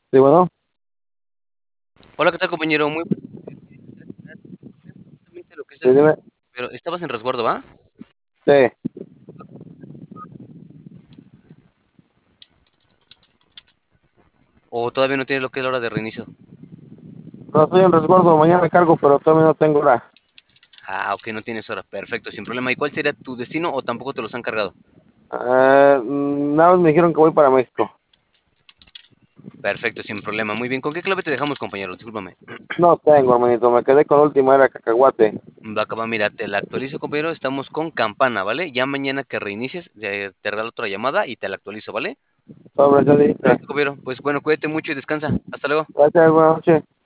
Sí, bueno, Hola, ¿qué tal, compañero? Muy justamente lo que es sí, el dime. pero estabas en resguardo, ¿va? Sí, ¿O todavía no tienes lo que es la hora de reinicio? no estoy en resguardo, mañana cargo, pero todavía no tengo hora. Ah, ok, no tienes hora. Perfecto, sin problema. ¿Y cuál sería tu destino o tampoco te los han cargado? Nada más me dijeron que voy para México. Perfecto, sin problema. Muy bien. ¿Con qué clave te dejamos, compañero? Discúlpame. No tengo, hermanito, me quedé con la última, era cacahuate. Va acá, va, mira, te la actualizo, compañero. Estamos con campana, ¿vale? Ya mañana que reinicies, te regalo otra llamada y te la actualizo, ¿vale? Sobre, ya dice. Perfecto, compañero. Pues bueno, cuídate mucho y descansa. Hasta luego. Gracias, buenas noches.